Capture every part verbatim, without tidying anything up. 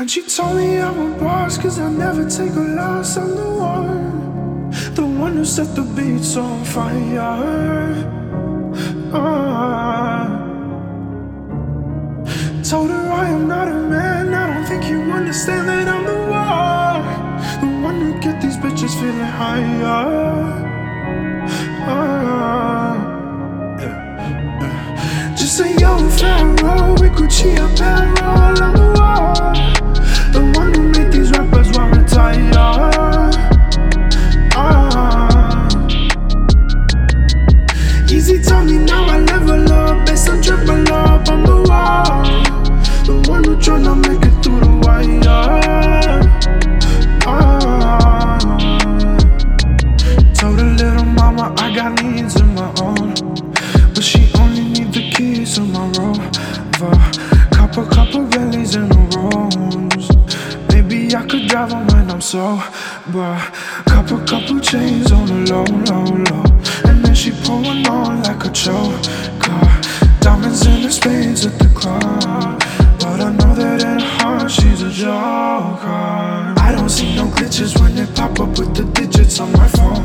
When she told me I'm a boss, cause I never take a loss, I'm the one, the one who set the beats on fire. uh, Told her I am not a man, I don't think you understand that I'm the one, the one who get these bitches feeling higher. uh, yeah, yeah. Just say yo, Pharaoh, with Gucci and Barrel, I'm the one, the one who made these rappers want retire. uh, Easy told me now I level up, based on triple up, I'm the one, the one who tryna make it through the wire. uh, Told her little mama I got needs of my own, but she only need the keys to my Rover. Couple, couple bellies in a rose. Maybe I could drive them when I'm sober. Couple, couple chains on the low, low, low. And then she pulling on like a choker. Diamonds in the spades at the club, but I know that in her heart she's a joker. I don't see no glitches when they pop up with the digits on my phone.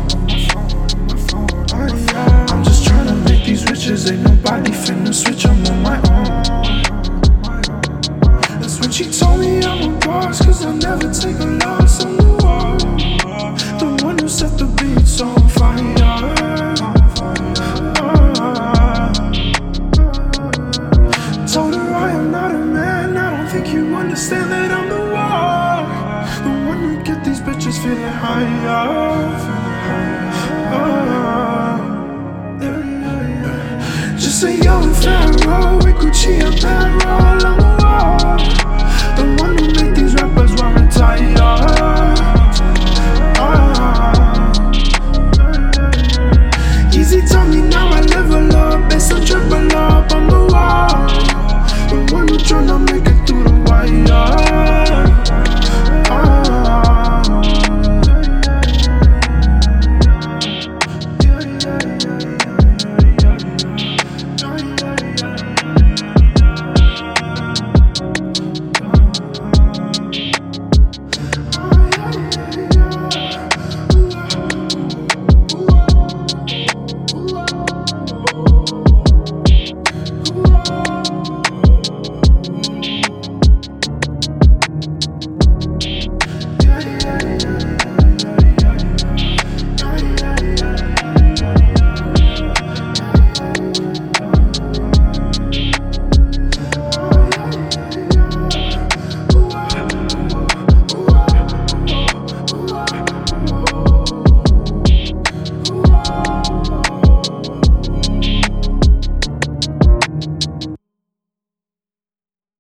I'm just tryna make these riches, ain't nobody finna switch, I'm on my own. That's when she told me I'm a boss, cause I never take a loss, I'm the one, the one who set the beats on fire. uh, Told her I am not a man, I don't think you understand that I'm the one, the one who get these bitches feeling higher. uh, Just say yo, Pharaoh, with Gucci and Barrel.